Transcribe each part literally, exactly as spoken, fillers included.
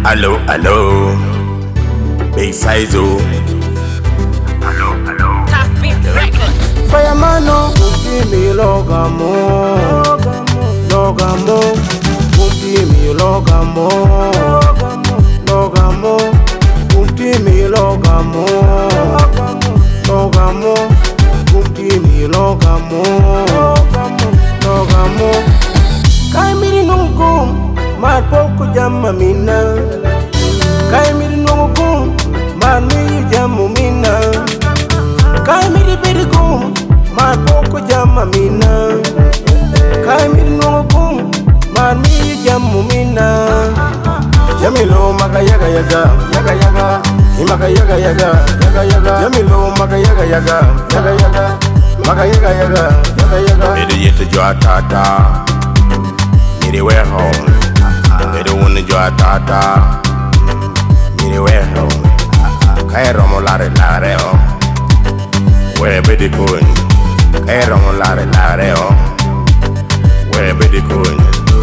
Hello, hello, big size oh. Hello, hello. Tough Beat Records. Fireman, no, give me logamo, logamo, give me logamo, logamo, give me logamo, logamo, give me logamo, logamo. Kai miri nungum, mar poco jamma mina. Kai miri nungum, mar mi jammu mina. Kai miri biri gum, mar poco jamma mina. Kai miri nungum, mar mi jammu mina. Jamilo maka yaga yaga, yaga yaga. Imaka yaga yaga, yaga yaga. Jamilo maka yaga yaga, yaga yaga. Maka yaga yaga, yaga yaga. Made it to your tata. Made way home. Made it one to your tata. Made way home. Kaya romo lare lare oh. Where be the coin? Kaya romo lare lare oh. Where be the coin?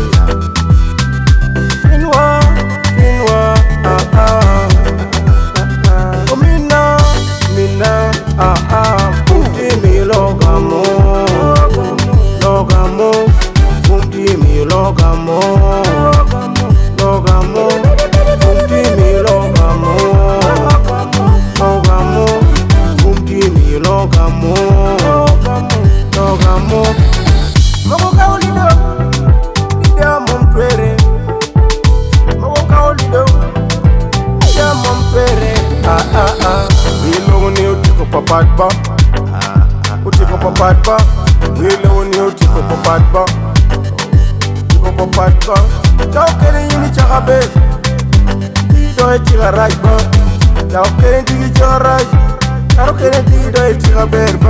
Minwa, minwa, ah ah. Oh mina, mina, ah ah. Punti mi logamo, logamo. Punti mi logamo, logamo. Punti mi logamo, logamo. Punti mi logamo, logamo. Mogo kaulido, ida mompere. Mogo kaulido, ida mompere. Ah ah ah. Wilo ni utiko papatba, utiko papatba. Wilo ni utiko papatba. Popatba, tau kere yini chakabe, tido e chigarajba, tau kere tigi chigaraj, tau kere tido e chigaberba.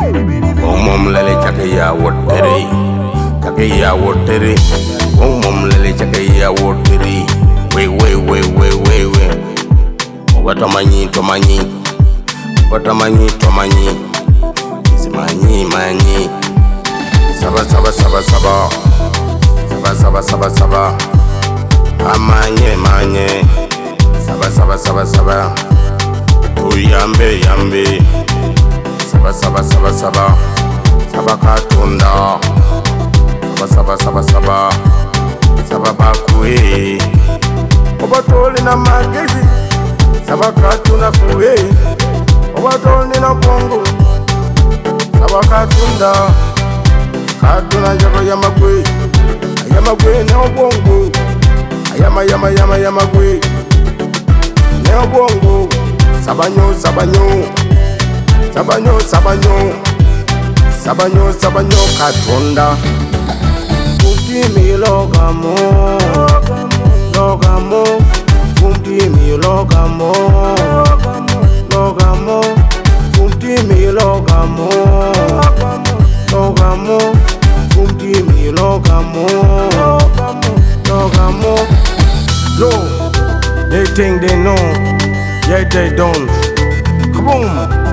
Mom lele chake ya wotere, chake ya wotere. Mom lele chake ya wotere. We we we we we we. Watamanyi tomanyi, watamanyi tomanyi. Isimanyi manyi. Saba saba saba saba. Saba saba saba saba. Amanye manye. Saba saba saba saba. Uyambe yambe. Saba saba saba saba. Saba katunda. Saba saba saba saba. Saba bakwe. Obatoli na magezi. Saba katuna kuwe. Obatoli na bongo. Saba katunda. Katuna jago yamagwe. Yamagwe ne obongo. Ayama yama yama yamagwe ne obongo. Sabanyo sabanyo. Sabanyo sabanyo. Sabanyo sabanyo katonda. Punti mi logamo, logamo. Punti mi logamo, logamo. Punti mi logamo, logamo. Punti mi logamo, logamo. Yo, they think they know, yet they don't. Kaboom.